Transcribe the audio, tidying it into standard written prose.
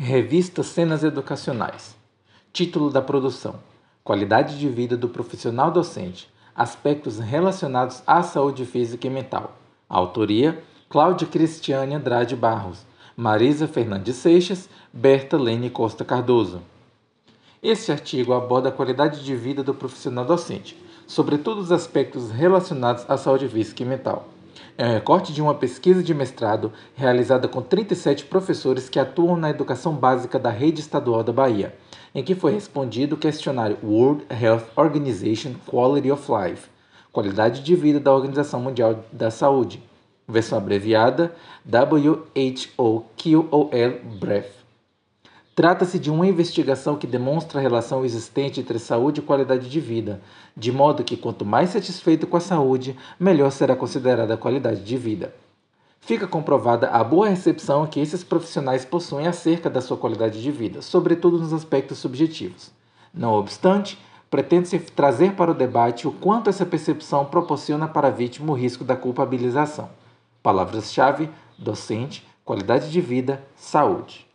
Revista Cenas Educacionais. Título da produção: Qualidade de vida do profissional docente. Aspectos relacionados à saúde física e mental. Autoria: Cláudia Cristiane Andrade Barros, Marisa Fernandes Seixas, Berta Lene Costa Cardoso. Este artigo aborda a qualidade de vida do profissional docente, sobretudo os aspectos relacionados à saúde física e mental. É um recorte de uma pesquisa de mestrado realizada com 37 professores que atuam na educação básica da rede estadual da Bahia, em que foi respondido o questionário World Health Organization Quality of Life, qualidade de vida da Organização Mundial da Saúde, versão abreviada WHO-QOL-BREF. Trata-se de uma investigação que demonstra a relação existente entre saúde e qualidade de vida, de modo que quanto mais satisfeito com a saúde, melhor será considerada a qualidade de vida. Fica comprovada a boa recepção que esses profissionais possuem acerca da sua qualidade de vida, sobretudo nos aspectos subjetivos. Não obstante, pretende-se trazer para o debate o quanto essa percepção proporciona para a vítima o risco da culpabilização. Palavras-chave: docente, qualidade de vida, saúde.